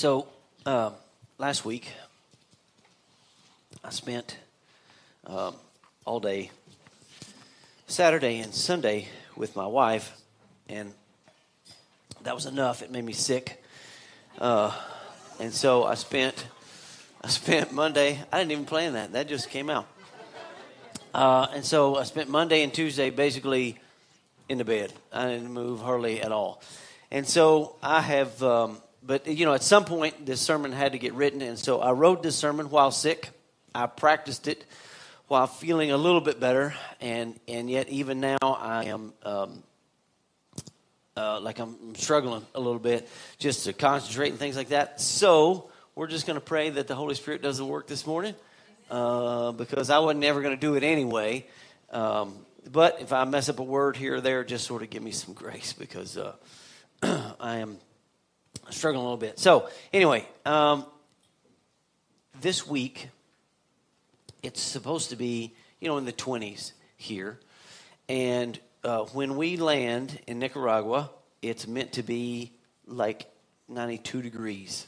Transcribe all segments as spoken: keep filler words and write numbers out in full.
So, uh, last week, I spent um, all day Saturday and Sunday with my wife, and that was enough. It made me sick. Uh, and so I spent I spent Monday. I didn't even plan that. That just came out. Uh, and so I spent Monday and Tuesday basically in the bed. I didn't move hardly at all. And so I have, um, but, you know, at some point this sermon had to get written. And so I wrote this sermon while sick. I practiced it while feeling a little bit better. And, and yet even now I am um, uh, like I'm struggling a little bit just to concentrate and things like that. So we're just going to pray that the Holy Spirit does the work this morning. Uh, because I wasn't ever going to do it anyway. Um, but if I mess up a word here or there, just sort of give me some grace because uh, I am struggling a little bit. So anyway, um, this week, it's supposed to be, you know, in the twenties here. And uh, when we land in Nicaragua, it's meant to be like ninety-two degrees.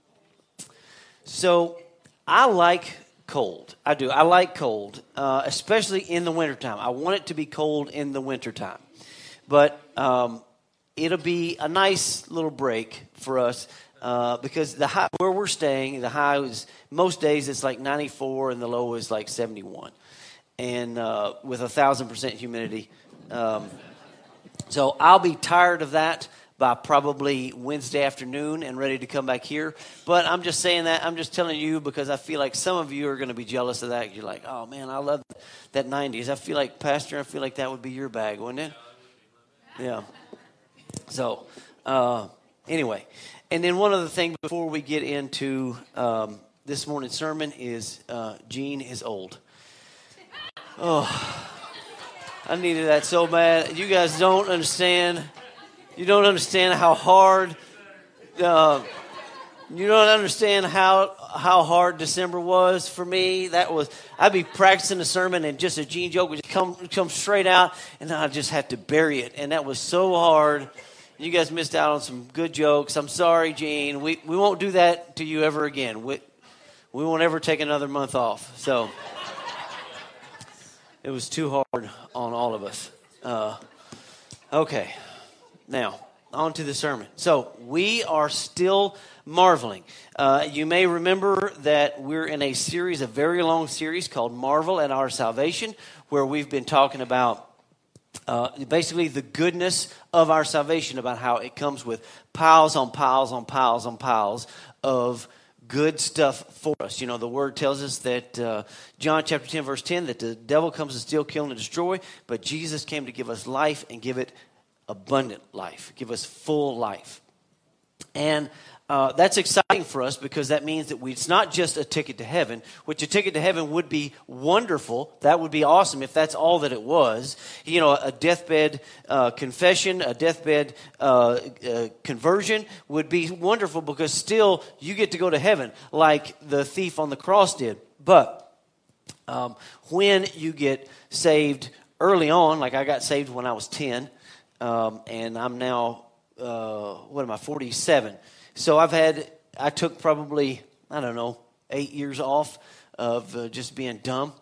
So I like cold. I do. I like cold, uh, especially in the wintertime. I want it to be cold in the wintertime. But um, it'll be a nice little break for us uh, because the high, where we're staying, the high is, most days it's like ninety-four and the low is like seventy-one. And uh, with one thousand percent humidity. Um, so I'll be tired of that by probably Wednesday afternoon and ready to come back here. But I'm just saying that. I'm just telling you because I feel like some of you are going to be jealous of that. You're like, oh, man, I love that nineties. I feel like, Pastor, I feel like that would be your bag, wouldn't it? Yeah. So, uh, anyway. And then one other thing before we get into um, this morning's sermon is uh, Gene is old. Oh, I needed that so bad. You guys don't understand. You don't understand how hard, uh, you don't understand how how hard December was for me. That was, I'd be practicing the sermon and just a Gene joke would just come, come straight out and I'd just have to bury it. And that was so hard. You guys missed out on some good jokes. I'm sorry, Gene. We we won't do that to you ever again. We, we won't ever take another month off. So it was too hard on all of us. Uh, okay. Now, on to the sermon. So, we are still marveling. Uh, you may remember that we're in a series, a very long series called Marvel at Our Salvation, where we've been talking about uh, basically the goodness of our salvation, about how it comes with piles on piles on piles on piles of good stuff for us. You know, the word tells us that, uh, John chapter ten, verse ten, that the devil comes to steal, kill, and destroy, but Jesus came to give us life and give it abundant life, give us full life. And uh, that's exciting for us because that means that we, it's not just a ticket to heaven, which a ticket to heaven would be wonderful. That would be awesome if that's all that it was. You know, a deathbed uh, confession, a deathbed uh, uh, conversion would be wonderful because still you get to go to heaven like the thief on the cross did. But um, when you get saved early on, like I got saved when I was ten, Um, and I'm now, uh, what am I, forty-seven. So I've had, I took probably, I don't know, eight years off of uh, just being dumb.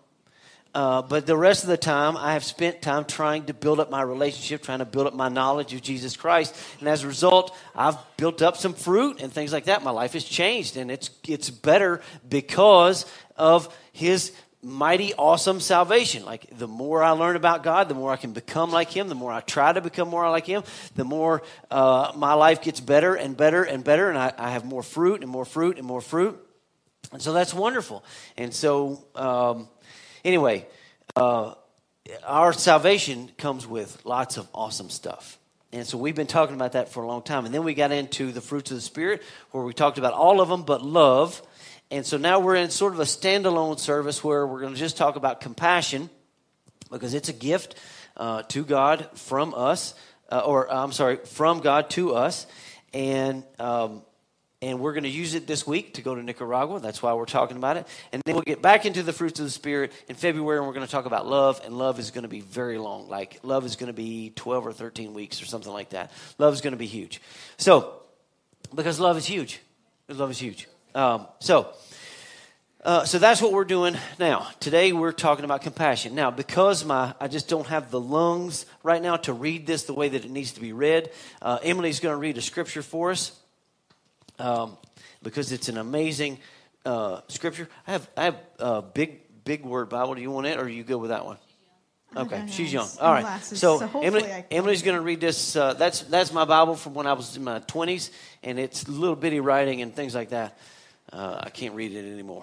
Uh, but the rest of the time, I have spent time trying to build up my relationship, trying to build up my knowledge of Jesus Christ. And as a result, I've built up some fruit and things like that. My life has changed, and it's it's better because of His mighty, awesome salvation. Like the more I learn about God, the more I can become like Him. The more I try to become more like Him, the more uh, my life gets better and better and better, and I, I have more fruit and more fruit and more fruit. And so that's wonderful. And so, um, anyway, uh, our salvation comes with lots of awesome stuff. And so we've been talking about that for a long time. And then we got into the fruits of the Spirit, where we talked about all of them but love. And so now we're in sort of a standalone service where we're going to just talk about compassion because it's a gift uh, to God from us, uh, or I'm sorry, from God to us. And um, and we're going to use it this week to go to Nicaragua. That's why we're talking about it. And then we'll get back into the fruits of the Spirit in February, and we're going to talk about love. And love is going to be very long. Like love is going to be twelve or thirteen weeks or something like that. Love is going to be huge. So, because love is huge. His love is huge. Um, so, uh, so that's what we're doing now. Today we're talking about compassion. Now, because my I just don't have the lungs right now to read this the way that it needs to be read, uh, Emily's going to read a scripture for us um, because it's an amazing uh, scripture. I have I have a big big word Bible. Do you want it, or are you good with that one? Okay, she's young. All right. Glasses, so, so Emily, I Emily's going to read this. Uh, that's that's my Bible from when I was in my twenties, and it's little bitty writing and things like that. Uh, I can't read it anymore.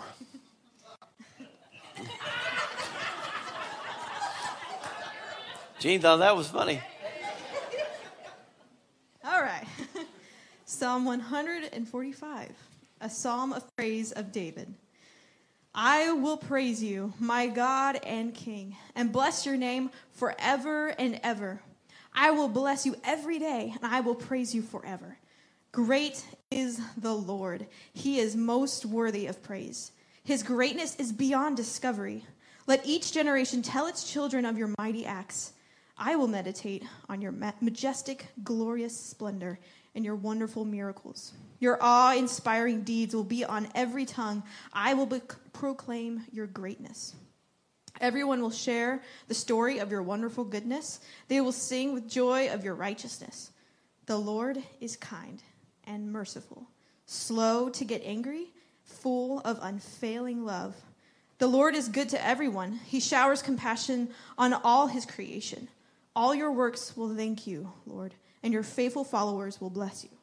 Gene thought that was funny. All right. Psalm one forty-five, a psalm of praise of David. I will praise you, my God and King, and bless your name forever and ever. I will bless you every day, and I will praise you forever. Great is the Lord. He is most worthy of praise. His greatness is beyond discovery. Let each generation tell its children of your mighty acts. I will meditate on your majestic, glorious splendor and your wonderful miracles. Your awe-inspiring deeds will be on every tongue. I will be- proclaim your greatness. Everyone will share the story of your wonderful goodness. They will sing with joy of your righteousness. The Lord is kind and merciful, slow to get angry, full of unfailing love. The Lord is good to everyone. He showers compassion on all his creation. All your works will thank you, Lord, and your faithful followers will bless you.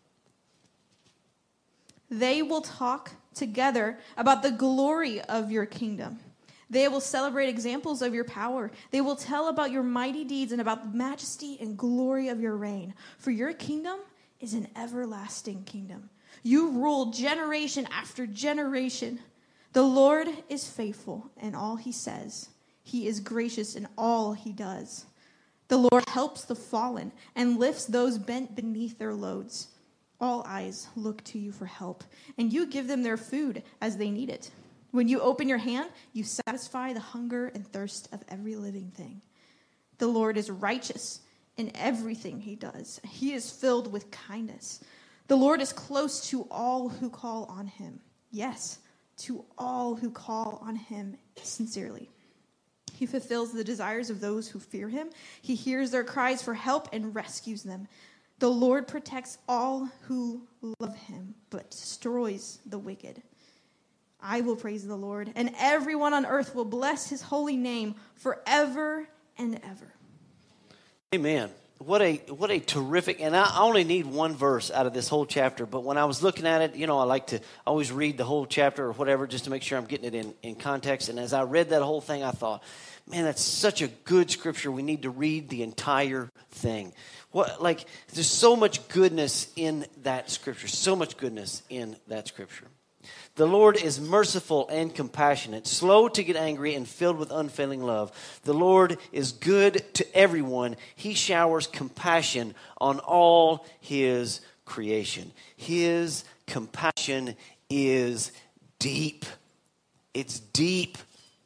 They will talk together about the glory of your kingdom. They will celebrate examples of your power. They will tell about your mighty deeds and about the majesty and glory of your reign. For your kingdom is an everlasting kingdom. You rule generation after generation. The Lord is faithful in all he says. He is gracious in all he does. The Lord helps the fallen and lifts those bent beneath their loads. All eyes look to you for help, and you give them their food as they need it. When you open your hand, you satisfy the hunger and thirst of every living thing. The Lord is righteous in everything he does. He is filled with kindness. The Lord is close to all who call on him. Yes, to all who call on him sincerely. He fulfills the desires of those who fear him. He hears their cries for help and rescues them. The Lord protects all who love him, but destroys the wicked. I will praise the Lord, and everyone on earth will bless his holy name forever and ever. Amen. What a what a terrific, and I only need one verse out of this whole chapter, but when I was looking at it, you know, I like to always read the whole chapter or whatever just to make sure I'm getting it in, in context. And as I read that whole thing, I thought, man, that's such a good scripture. We need to read the entire thing. What, like, there's so much goodness in that scripture, so much goodness in that scripture. The Lord is merciful and compassionate, slow to get angry and filled with unfailing love. The Lord is good to everyone. He showers compassion on all his creation. His compassion is deep. It's deep.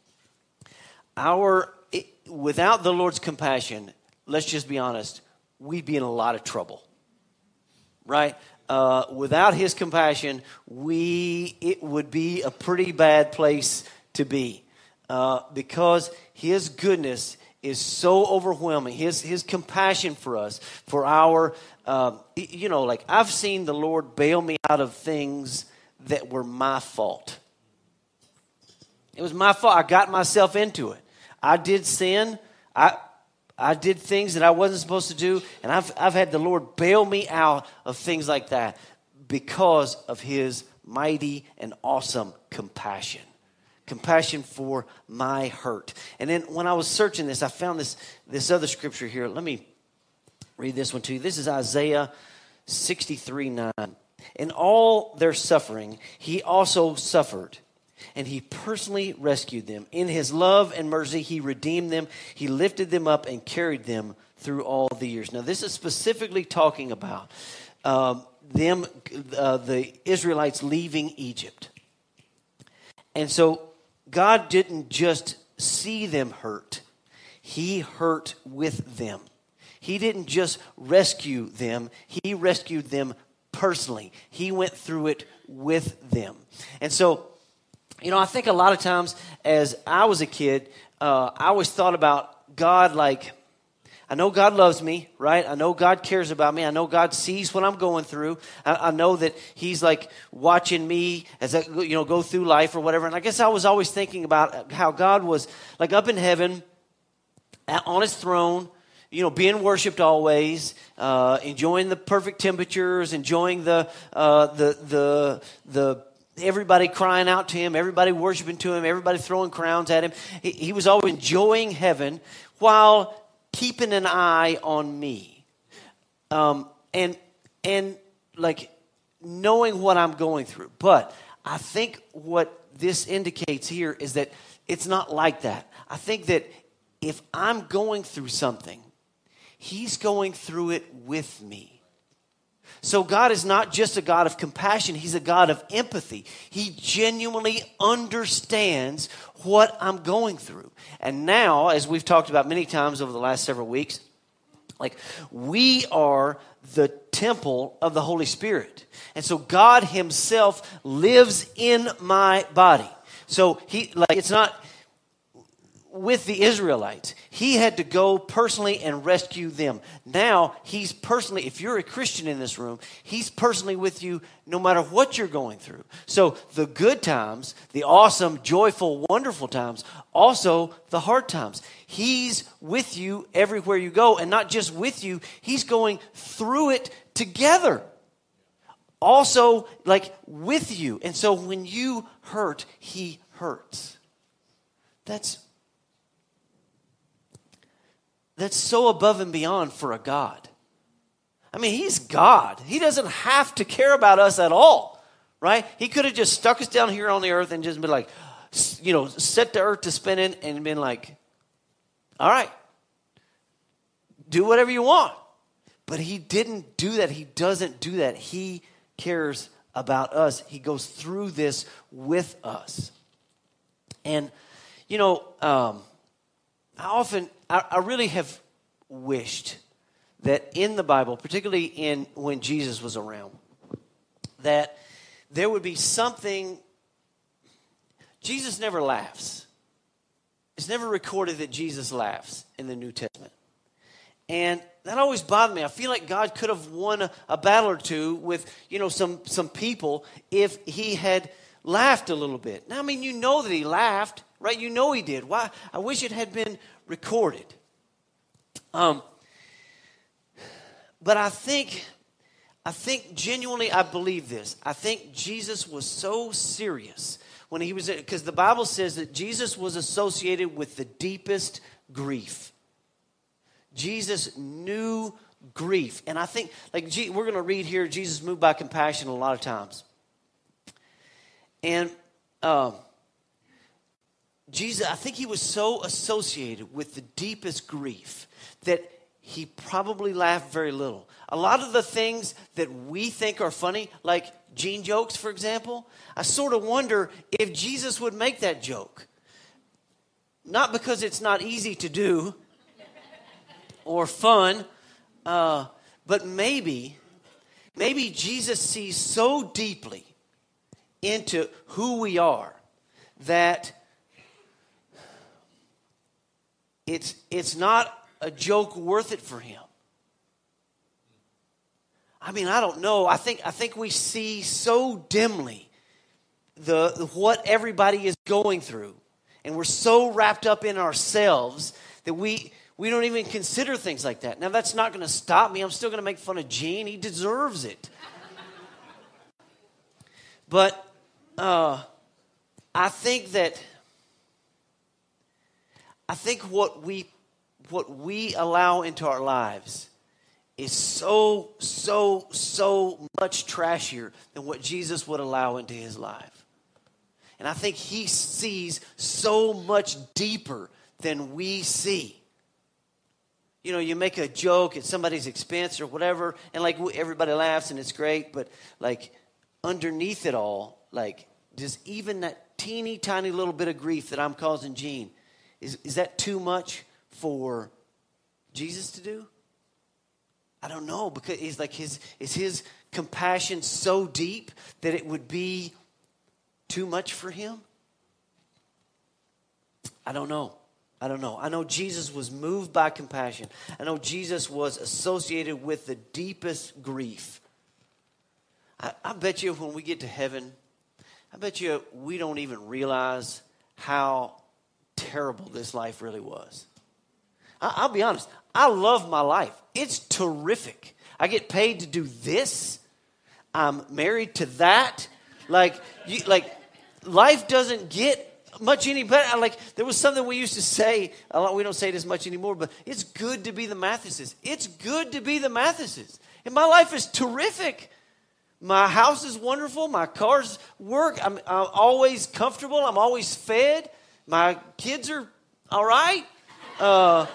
Our it, without the Lord's compassion, let's just be honest, we'd be in a lot of trouble, right? Uh, without his compassion, we it would be a pretty bad place to be uh, because his goodness is so overwhelming. His his compassion for us, for our, uh, you know, like I've seen the Lord bail me out of things that were my fault. It was my fault. I got myself into it. I did sin. I. I did things that I wasn't supposed to do, and I've I've had the Lord bail me out of things like that because of his mighty and awesome compassion. Compassion for my hurt. And then when I was searching this, I found this, this other scripture here. Let me read this one to you. This is Isaiah sixty-three nine. In all their suffering, he also suffered, and he personally rescued them. In his love and mercy, he redeemed them. He lifted them up and carried them through all the years. Now, this is specifically talking about um, them, uh, the Israelites leaving Egypt. And so God didn't just see them hurt. He hurt with them. He didn't just rescue them. He rescued them personally. He went through it with them. And so, you know, I think a lot of times as I was a kid, uh, I always thought about God like, I know God loves me, right? I know God cares about me. I know God sees what I'm going through. I, I know that he's like watching me as I, you know, go through life or whatever. And I guess I was always thinking about how God was like up in heaven on his throne, you know, being worshipped always, uh, enjoying the perfect temperatures, enjoying the, uh, the, the, the, everybody crying out to him, everybody worshiping to him, everybody throwing crowns at him. He, he was always enjoying heaven while keeping an eye on me, um, and and like knowing what I'm going through. But I think what this indicates here is that it's not like that. I think that if I'm going through something, he's going through it with me. So God is not just a God of compassion. He's a God of empathy. He genuinely understands what I'm going through. And now, as we've talked about many times over the last several weeks, like we are the temple of the Holy Spirit. And so God himself lives in my body. So he like it's not with the Israelites. He had to go personally and rescue them. Now, he's personally, if you're a Christian in this room, he's personally with you no matter what you're going through. So the good times, the awesome, joyful, wonderful times, also the hard times. He's with you everywhere you go, and not just with you, he's going through it together. Also, like with you. And so when you hurt, he hurts. That's That's so above and beyond for a God. I mean, he's God. He doesn't have to care about us at all, right? He could have just stuck us down here on the earth and just been like, you know, set the earth to spinning and been like, all right, do whatever you want. But he didn't do that. He doesn't do that. He cares about us. He goes through this with us. And, you know, um, I often, I, I really have wished that in the Bible, particularly in when Jesus was around, that there would be something. Jesus never laughs. It's never recorded that Jesus laughs in the New Testament. And that always bothered me. I feel like God could have won a, a battle or two with, you know, some, some people if he had laughed a little bit. Now, I mean, you know that he laughed, right? You know he did. Why? I wish it had been recorded. Um, but I think, I think genuinely I believe this. I think Jesus was so serious when he was, because the Bible says that Jesus was associated with the deepest grief. Jesus knew grief. And I think, like, we're going to read here, Jesus moved by compassion a lot of times. And um, Jesus, I think he was so associated with the deepest grief that he probably laughed very little. A lot of the things that we think are funny, like Gene jokes, for example, I sort of wonder if Jesus would make that joke. Not because it's not easy to do or fun, uh, but maybe, maybe Jesus sees so deeply into who we are that it's it's not a joke worth it for him. I mean, I don't know. I think I think we see so dimly the, the what everybody is going through, and we're so wrapped up in ourselves that we we don't even consider things like that. Now, that's not going to stop me. I'm still going to make fun of Gene. He deserves it. But uh, I think that I think what we what we allow into our lives is so, so, so much trashier than what Jesus would allow into his life. And I think he sees so much deeper than we see. You know, you make a joke at somebody's expense or whatever, and like everybody laughs and it's great, but like underneath it all, like just even that teeny tiny little bit of grief that I'm causing Gene, is, is that too much for Jesus to do? I don't know, because he's like his is his compassion so deep that it would be too much for him? I don't know. I don't know. I know Jesus was moved by compassion. I know Jesus was associated with the deepest grief. I, I bet you when we get to heaven, I bet you we don't even realize how terrible this life really was. I, I'll be honest. I love my life. It's terrific. I get paid to do this. I'm married to that. Like, you, like life doesn't get much any better. Like, there was something we used to say. A lot, we don't say it as much anymore, but it's good to be the Mathises. It's good to be the Mathises. And my life is terrific. My house is wonderful. My cars work. I'm, I'm always comfortable. I'm always fed. My kids are all right. Uh,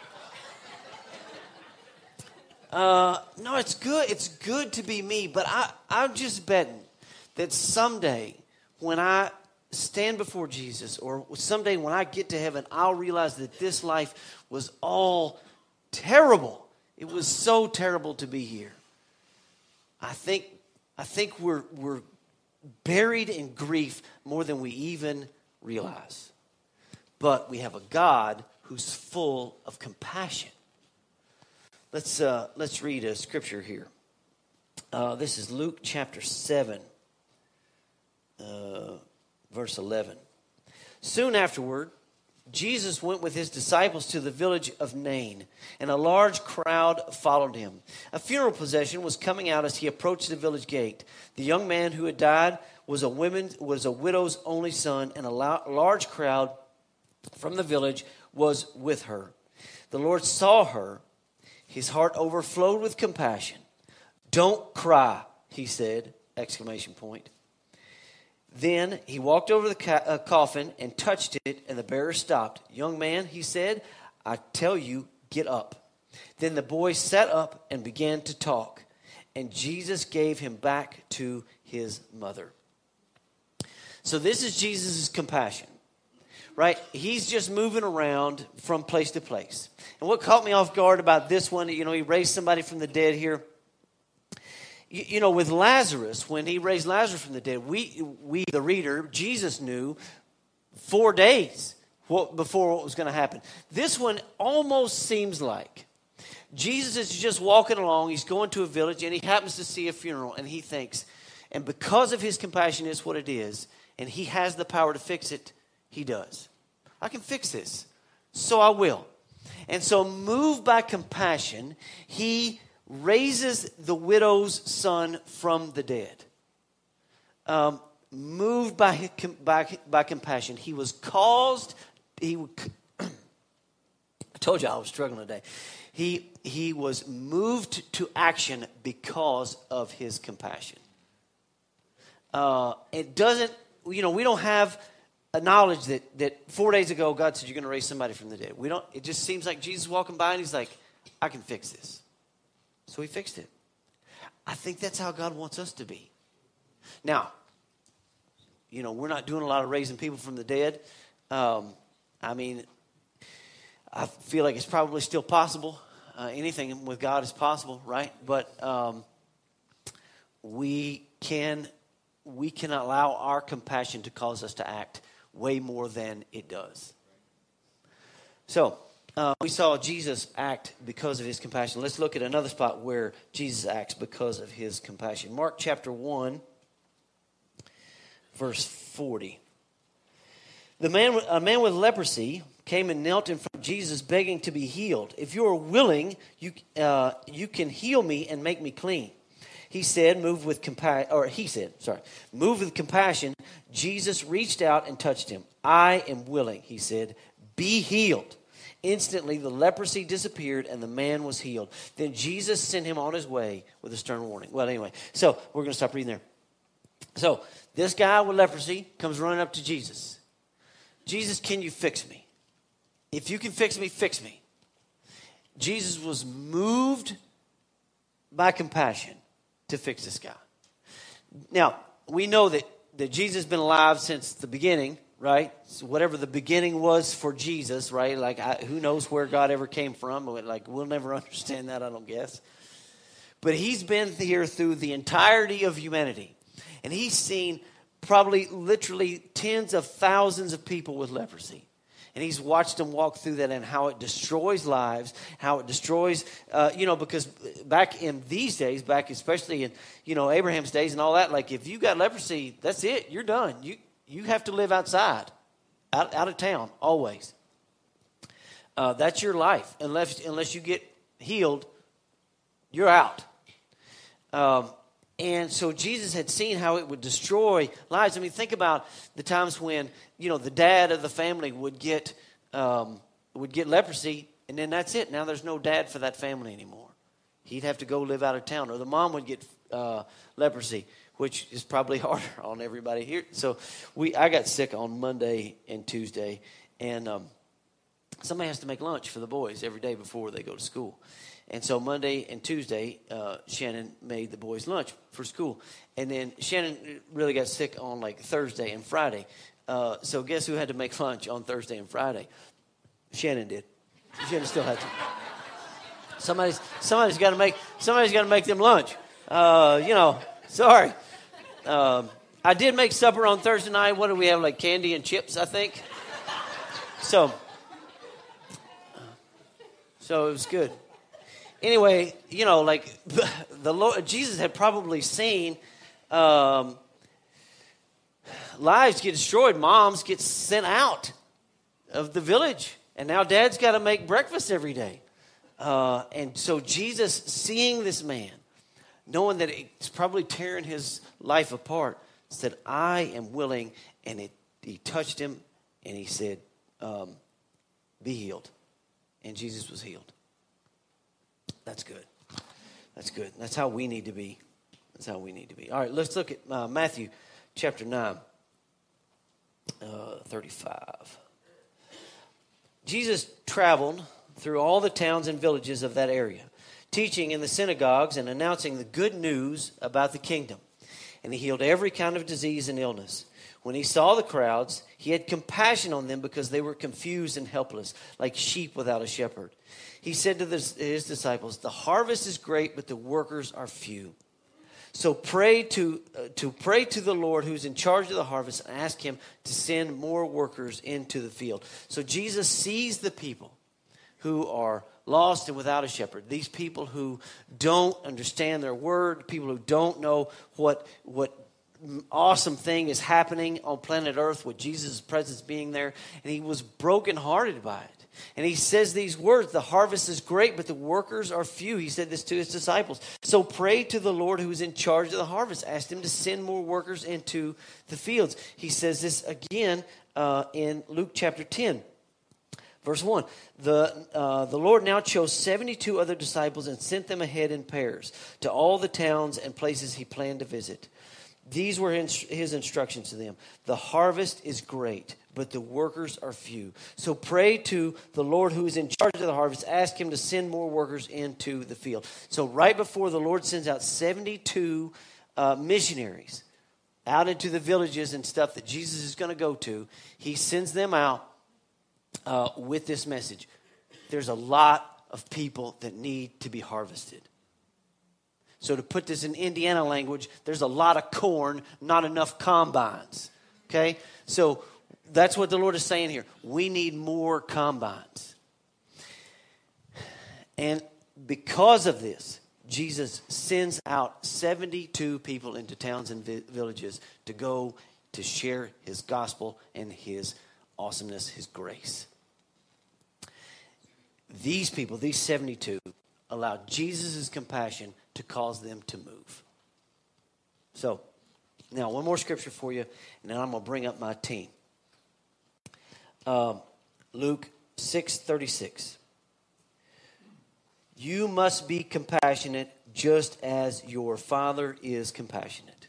uh, no, it's good. It's good to be me. But I, I'm just betting that someday when I stand before Jesus, or someday when I get to heaven, I'll realize that this life was all terrible. It was so terrible to be here. I think I think we're we're buried in grief more than we even realize. But we have a God who's full of compassion. Let's uh, let's read a scripture here. Uh, this is Luke chapter seven. Uh, Verse eleven. Soon afterward, Jesus went with his disciples to the village of Nain, and a large crowd followed him. A funeral procession was coming out as he approached the village gate. The young man who had died was a woman, was a widow's only son, and a large crowd from the village was with her. The Lord saw her. His heart overflowed with compassion. "Don't cry," he said, exclamation point. Then he walked over the ca- uh, coffin and touched it, and the bearer stopped. "Young man," he said, "I tell you, get up." Then the boy sat up and began to talk, and Jesus gave him back to his mother. So this is Jesus' compassion, right? He's just moving around from place to place. And what caught me off guard about this one, you know, he raised somebody from the dead here. You know, with Lazarus, when he raised Lazarus from the dead, we, we the reader, Jesus knew four days what, before what was going to happen. This one almost seems like Jesus is just walking along. He's going to a village, and he happens to see a funeral, and he thinks, and because of his compassion is what it is, and he has the power to fix it, he does. I can fix this, so I will. And so moved by compassion, he raises the widow's son from the dead. Um, moved by, by, by compassion. He was caused, he, I told you I was struggling today. He, he was moved to action because of his compassion. Uh, it doesn't, you know, we don't have a knowledge that, that four days ago God said you're going to raise somebody from the dead. We don't, it just seems like Jesus walking by and he's like, I can fix this. So he fixed it. I think that's how God wants us to be. Now, you know, we're not doing a lot of raising people from the dead. Um, I mean, I feel like it's probably still possible. Uh, anything with God is possible, right? But um, we can we can allow our compassion to cause us to act way more than it does. So, Uh, we saw Jesus act because of his compassion. Let's look at another spot where Jesus acts because of his compassion. Mark chapter one, verse forty. The man, a man with leprosy came and knelt in front of Jesus, begging to be healed. "If you are willing, you uh, you can heal me and make me clean." He said, moved with compassion, or he said, sorry, moved with compassion, Jesus reached out and touched him. "I am willing," he said, "be healed." Instantly, the leprosy disappeared and the man was healed. Then Jesus sent him on his way with a stern warning. Well, anyway, so we're going to stop reading there. So this guy with leprosy comes running up to Jesus. "Jesus, can you fix me? If you can fix me, fix me." Jesus was moved by compassion to fix this guy. Now, we know that, that Jesus has been alive since the beginning. Right? So whatever the beginning was for Jesus, right? Like, I, who knows where God ever came from? Like, we'll never understand that, I don't guess. But he's been here through the entirety of humanity. And he's seen probably literally tens of thousands of people with leprosy. And he's watched them walk through that and how it destroys lives, how it destroys, uh, you know, because back in these days, back especially in, you know, Abraham's days and all that, like if you got leprosy, that's it. You're done. You you have to live outside, out, out of town, always. Uh, that's your life. Unless, unless you get healed, you're out. Um, and so Jesus had seen how it would destroy lives. I mean, think about the times when, you know, the dad of the family would get um, would get leprosy, and then that's it. Now there's no dad for that family anymore. He'd have to go live out of town. Or the mom would get uh, leprosy, which is probably harder on everybody here. So we, I got sick on Monday and Tuesday, and um, somebody has to make lunch for the boys every day before they go to school. And so Monday and Tuesday, uh, Shannon made the boys lunch for school. And then Shannon really got sick on like Thursday and Friday. Uh, so guess who had to make lunch on Thursday and Friday? Shannon did. Shannon still had to. Somebody's somebody's got to make somebody's got to make them lunch. Uh, you know, sorry. Um, I did make supper on Thursday night. What did we have? Like candy and chips, I think. So, so it was good. Anyway, you know, like the, the Lord, Jesus had probably seen um, lives get destroyed. Moms get sent out of the village. And now dad's got to make breakfast every day. Uh, and so Jesus, seeing this man, knowing that it's probably tearing his life apart, said, I am willing. And it, he touched him and he said, um, be healed. And Jesus was healed. That's good. That's good. That's how we need to be. That's how we need to be. All right, let's look at uh, Matthew chapter nine, uh, thirty-five. Jesus traveled through all the towns and villages of that area, teaching in the synagogues and announcing the good news about the kingdom. And he healed every kind of disease and illness. When he saw the crowds, he had compassion on them because they were confused and helpless, like sheep without a shepherd. He said to his disciples, the harvest is great, but the workers are few. So pray to uh, to pray to the Lord who's in charge of the harvest and ask him to send more workers into the field. So Jesus sees the people who are lost and without a shepherd. These people who don't understand their word, people who don't know what what awesome thing is happening on planet Earth with Jesus' presence being there. And he was brokenhearted by it. And he says these words, the harvest is great, but the workers are few. He said this to his disciples. So pray to the Lord who is in charge of the harvest. Ask him to send more workers into the fields. He says this again uh, in Luke chapter ten. Verse one, the, uh, the Lord now chose seventy-two other disciples and sent them ahead in pairs to all the towns and places he planned to visit. These were his instructions to them. The harvest is great, but the workers are few. So pray to the Lord who is in charge of the harvest. Ask him to send more workers into the field. So right before the Lord sends out seventy-two uh, missionaries out into the villages and stuff that Jesus is going to go to, he sends them out uh, with this message. There's a lot of people that need to be harvested. So to put this in Indiana language, there's a lot of corn, not enough combines. Okay? So that's what the Lord is saying here. We need more combines. And because of this, Jesus sends out seventy-two people into towns and vi- villages to go to share his gospel and his awesomeness, his grace. These people, these seventy-two, allowed Jesus' compassion to cause them to move. So, now one more scripture for you, and then I'm going to bring up my team. Um, Luke six thirty-six. You must be compassionate just as your Father is compassionate.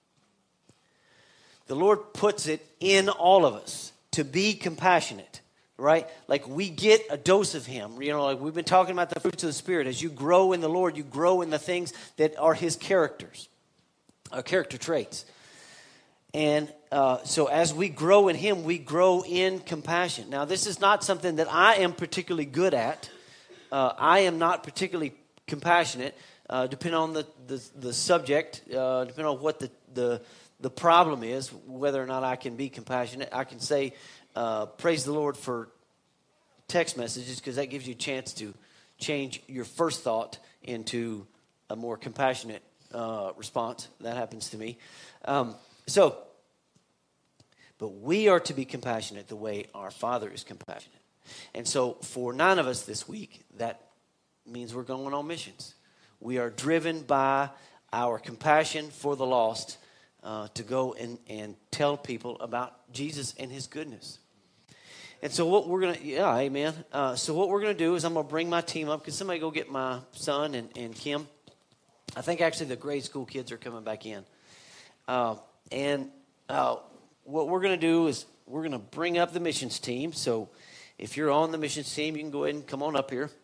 The Lord puts it in all of us to be compassionate. Right? Like we get a dose of him. You know, like we've been talking about the fruits of the Spirit. As you grow in the Lord, you grow in the things that are his characters, our character traits. And uh, so as we grow in him, we grow in compassion. Now, this is not something that I am particularly good at. Uh, I am not particularly compassionate. uh, depending on the, the, the subject, uh, depending on what the, the, the problem is, whether or not I can be compassionate, I can say, uh, praise the Lord for text messages, because that gives you a chance to change your first thought into a more compassionate uh, response. That happens to me. Um, so, but we are to be compassionate the way our Father is compassionate. And so for nine of us this week, that means we're going on missions. We are driven by our compassion for the lost uh, to go and, and tell people about Jesus and his goodness. And so what we're going to, yeah, amen. Uh, so what we're going to do is I'm going to bring my team up. Can somebody go get my son and, and Kim? I think actually the grade school kids are coming back in. Uh, and uh, what we're going to do is we're going to bring up the missions team. So if you're on the missions team, you can go ahead and come on up here.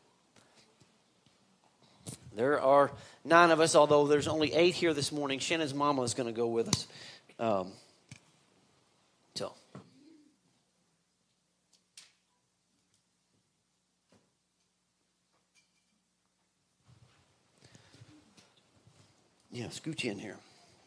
There are nine of us, although there's only eight here this morning. Shannon's mama is going to go with us. Um, so... Yeah, scooch in here.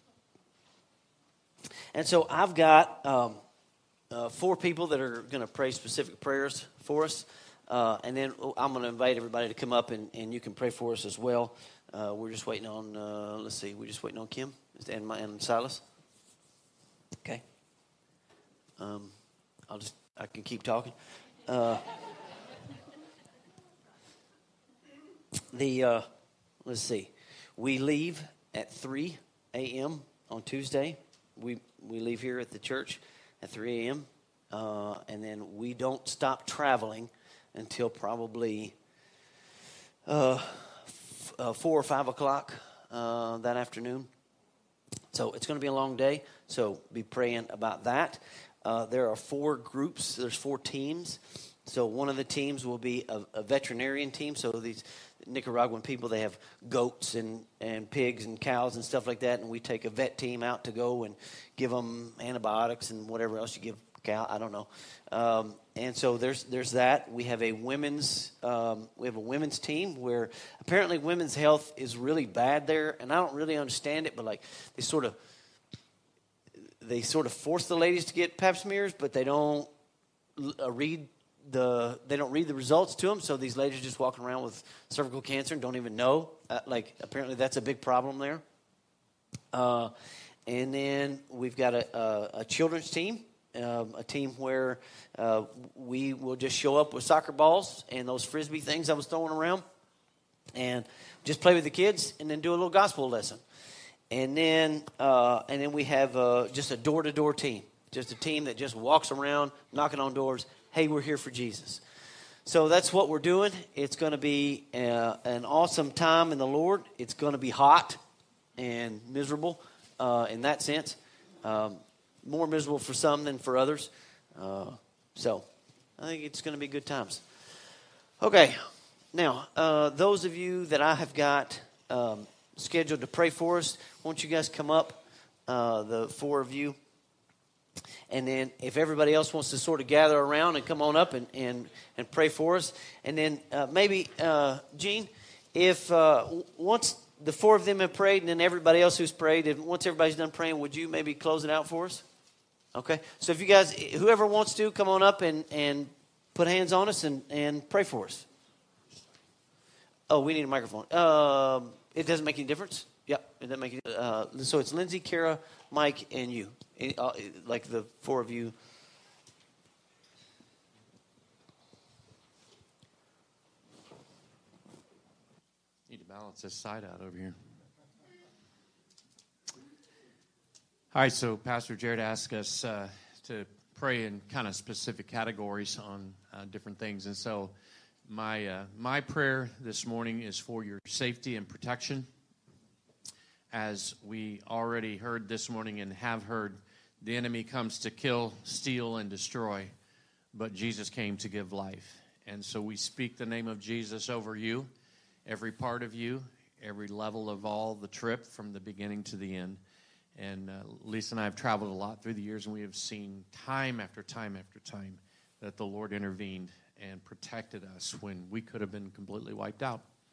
And so I've got um, uh, four people that are going to pray specific prayers for us. Uh, and then I'm going to invite everybody to come up and, and you can pray for us as well. Uh, we're just waiting on, uh, let's see, we're just waiting on Kim and, my, and Silas. Okay. Um, I'll just, I can keep talking. Uh, the, uh, let's see, we leave at three a.m. on Tuesday. We we leave here at the church at three a.m. Uh, and then we don't stop traveling until probably uh, f- uh, four or five o'clock uh, that afternoon. So it's going to be a long day, so be praying about that. Uh, there are four groups. There's four teams. So one of the teams will be a, a veterinarian team. So these Nicaraguan people, they have goats and, and pigs and cows and stuff like that. And we take a vet team out to go and give them antibiotics and whatever else you give cow. I don't know. Um, and so there's there's that. We have a women's um, we have a women's team where apparently women's health is really bad there, and I don't really understand it. But like they sort of they sort of force the ladies to get pap smears, but they don't uh, read. The they don't read the results to them, so these ladies are just walking around with cervical cancer and don't even know. Uh, like apparently that's a big problem there. Uh, and then we've got a, a, a children's team, um, a team where uh, we will just show up with soccer balls and those frisbee things I was throwing around, and just play with the kids, and then do a little gospel lesson. And then uh, and then we have uh, just a door to door team, just a team that just walks around knocking on doors. Hey, we're here for Jesus. So that's what we're doing. It's going to be uh, an awesome time in the Lord. It's going to be hot and miserable uh, in that sense. Um, more miserable for some than for others. Uh, so I think it's going to be good times. Okay. Now, uh, those of you that I have got um, scheduled to pray for us, won't you guys come up, uh, the four of you? And then if everybody else wants to sort of gather around and come on up and, and, and pray for us. And then uh, maybe, uh, Gene, if uh, once the four of them have prayed and then everybody else who's prayed, and once everybody's done praying, would you maybe close it out for us? Okay. So if you guys, whoever wants to, come on up and, and put hands on us and, and pray for us. Oh, we need a microphone. Um, it doesn't make any difference. Yep, it doesn't make any, uh, so it's Lindsay, Kara, Mike, and you. Uh, like the four of you. Need to balance this side out over here. All right, so Pastor Jared asked us uh, to pray in kind of specific categories on uh, different things. And so my uh, my prayer this morning is for your safety and protection. As we already heard this morning and have heard, the enemy comes to kill, steal, and destroy, but Jesus came to give life. And so we speak the name of Jesus over you, every part of you, every level of all the trip from the beginning to the end. And uh, Lisa and I have traveled a lot through the years, and we have seen time after time after time that the Lord intervened and protected us when we could have been completely wiped out.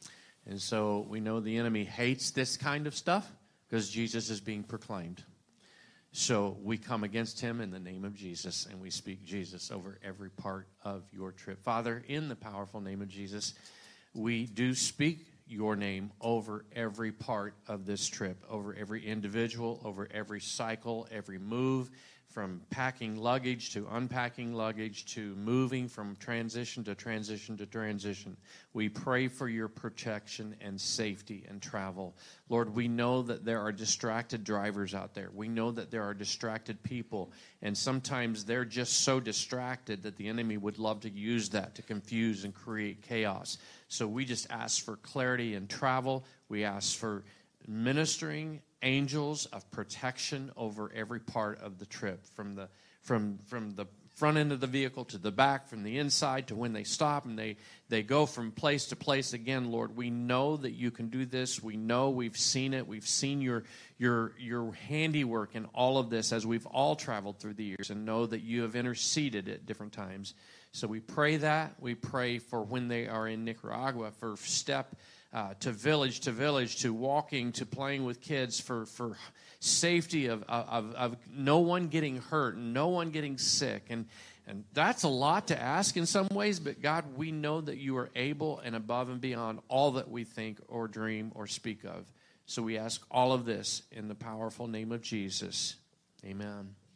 And so we know the enemy hates this kind of stuff because Jesus is being proclaimed. So we come against him in the name of Jesus, and we speak Jesus over every part of your trip. Father, in the powerful name of Jesus, we do speak your name over every part of this trip, over every individual, over every cycle, every move, from packing luggage to unpacking luggage to moving from transition to transition to transition. We pray for your protection and safety and travel. Lord, we know that there are distracted drivers out there. We know that there are distracted people, and sometimes they're just so distracted that the enemy would love to use that to confuse and create chaos. So we just ask for clarity in travel. We ask for ministering angels of protection over every part of the trip, from the from from the front end of the vehicle to the back, from the inside to when they stop and they they go from place to place again. Lord, we know that you can do this. We know we've seen it. We've seen your your your handiwork in all of this as we've all traveled through the years, and know that you have interceded at different times. So we pray that. We pray for when they are in Nicaragua, for step Uh, to village to village, to walking, to playing with kids, for, for safety of, of, of no one getting hurt, no one getting sick. And, and that's a lot to ask in some ways, but God, we know that you are able and above and beyond all that we think or dream or speak of. So we ask all of this in the powerful name of Jesus. Amen.